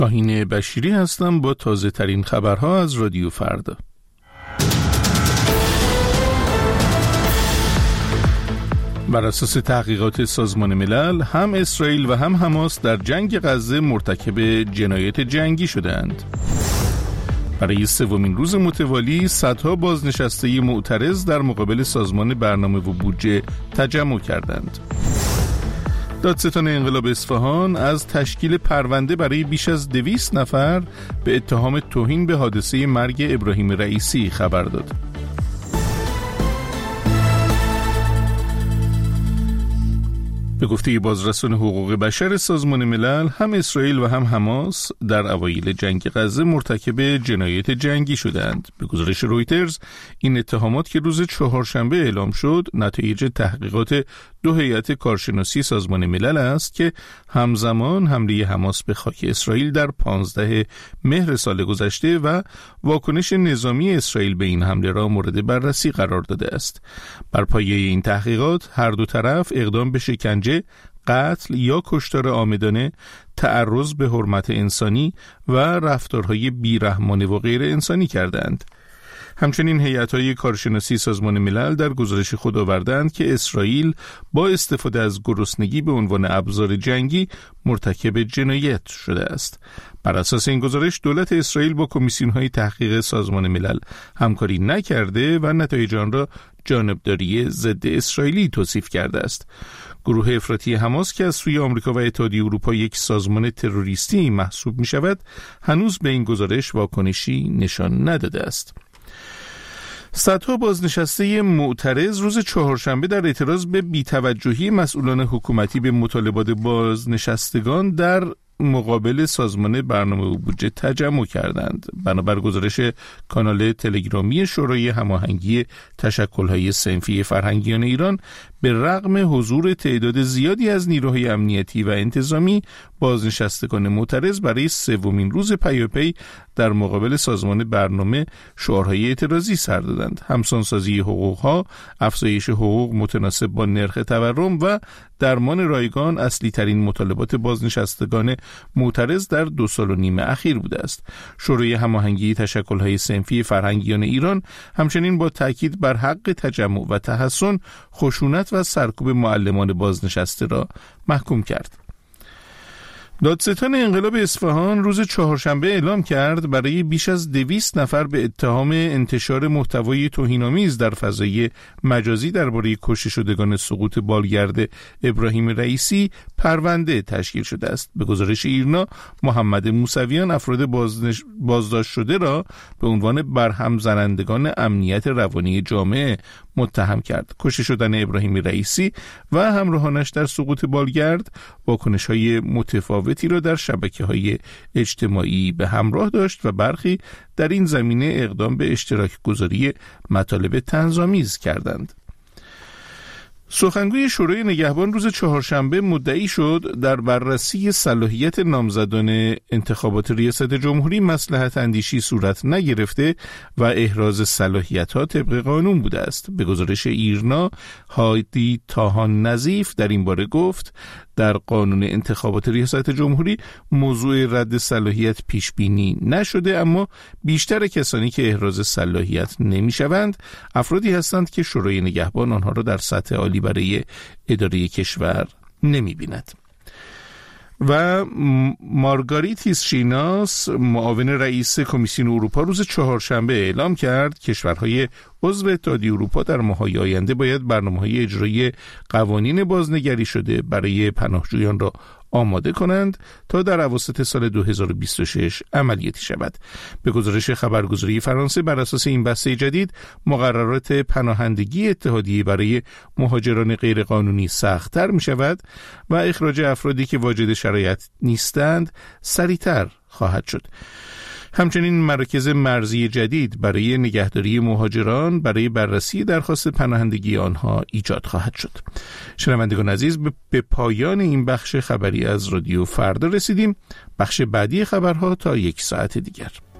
شاهین بشیری هستم با تازه ترین خبرها از رادیو فردا. بر اساس تحقیقات سازمان ملل، هم اسرائیل و هم حماس در جنگ غزه مرتکب جنایت جنگی شدند. برای سومین روز متوالی صدها بازنشسته معترض در مقابل سازمان برنامه و بودجه تجمع کردند. دادستان انقلاب اصفهان از تشکیل پرونده برای بیش از 200 نفر به اتهام توهین به حادثه مرگ ابراهیم رئیسی خبر داد. به گفته بازرسان حقوق بشر سازمان ملل، هم اسرائیل و هم حماس در اوایل جنگ غزه مرتکب جنایت جنگی شدند. به گزارش رویترز، این اتهامات که روز چهارشنبه اعلام شد نتایج تحقیقات 2 هیئت کارشناسی سازمان ملل است که همزمان حمله حماس به خاک اسرائیل در 15 مهر سال گذشته و واکنش نظامی اسرائیل به این حمله را مورد بررسی قرار داده است. بر پایه این تحقیقات هر دو طرف اقدام به شکنجه، قتل یا کشتار عامدانه، تعرض به حرمت انسانی و رفتارهای بیرحمانه و غیر انسانی کردند. همچنین هیئت‌های کارشناسی سازمان ملل در گزارش خود آوردند که اسرائیل با استفاده از گرسنگی به عنوان ابزار جنگی مرتکب جنایت شده است. بر اساس این گزارش، دولت اسرائیل با کمیسیون‌های تحقیق سازمان ملل همکاری نکرده و نتایج آن را جانبداری ضد اسرائیلی توصیف کرده است. گروه افراطی حماس که از سوی آمریکا و اتحادیه اروپا یک سازمان تروریستی محسوب می شود، هنوز به این گزارش واکنشی نشان نداده است. صدها بازنشسته معترض روز چهارشنبه در اعتراض به بی‌توجهی مسئولان حکومتی به مطالبات بازنشستگان در مقابل سازمان برنامه و بودجه تجمع کردند. بنابر گزارش کانال تلگرامی شورای هماهنگی تشکل‌های صنفی فرهنگیان ایران، به رغم حضور تعداد زیادی از نیروهای امنیتی و انتظامی، بازنشستگان معترض برای سومین روز پیاپی در مقابل سازمان برنامه شعارهای اعتراضی سر دادند. همسانسازی حقوقها، افزایش حقوق متناسب با نرخ تورم و درمان رایگان اصلی ترین مطالبات بازنشستگان معترض در 2.5 سال اخیر بوده است. شورای هماهنگی تشکل‌های صنفی فرهنگیان ایران همچنین با تاکید بر حق تجمع و تحصن، خشونت و سرکوب معلمان بازنشسته را محکوم کرد. دادستان انقلاب اصفهان روز چهارشنبه اعلام کرد برای بیش از 200 نفر به اتهام انتشار محتوای توهین‌آمیز در فضای مجازی درباره کشته شدگان سقوط بالگرد ابراهیم رئیسی پرونده تشکیل شده است. به گزارش ایرنا، محمد موسویان افراد بازداشت شده را به عنوان برهم زنندگان امنیت روانی جامعه متهم کرد. کشته شدن ابراهیم رئیسی و همراهانش در سقوط بالگرد واکنش‌های متفاوتی را در شبکه‌های اجتماعی به همراه داشت و برخی در این زمینه اقدام به اشتراک گذاری مطالب طنزآمیز کردند. سخنگوی شورای نگهبان روز چهارشنبه مدعی شد در بررسی صلاحیت نامزدان انتخابات ریاست جمهوری مصلحت اندیشی صورت نگرفته و احراز صلاحیت‌ها طبق قانون بوده است. به گزارش ایرنا، هادی تاهان نظیف در این باره گفت در قانون انتخابات ریاست جمهوری موضوع رد صلاحیت پیش بینی نشده، اما بیشتر کسانی که احراز صلاحیت نمی‌شوند افرادی هستند که شورای نگهبان آنها را در سطح عالی برای اداره کشور نمی‌بیند. و مارگاریتیس شیناس، معاون رئیس کمیسیون اروپا، روز چهارشنبه اعلام کرد کشورهای عضو اتحادیه اروپا در ماه‌های آینده باید برنامه‌های اجرایی قوانین بازنگری شده برای پناهجویان را آماده کنند تا در اواسط سال 2026 عملیاتی شود. به گزارش خبرگزاری فرانسه، بر اساس این بسته جدید مقررات پناهندگی اتحادیه برای مهاجران غیرقانونی سخت‌تر می شود و اخراج افرادی که واجد شرایط نیستند سریعتر خواهد شد. همچنین مراکز مرزی جدید برای نگهداری مهاجران برای بررسی درخواست پناهندگی آنها ایجاد خواهد شد. شنوندگان عزیز، به پایان این بخش خبری از رادیو فردا رسیدیم. بخش بعدی خبرها تا 1 ساعت دیگر.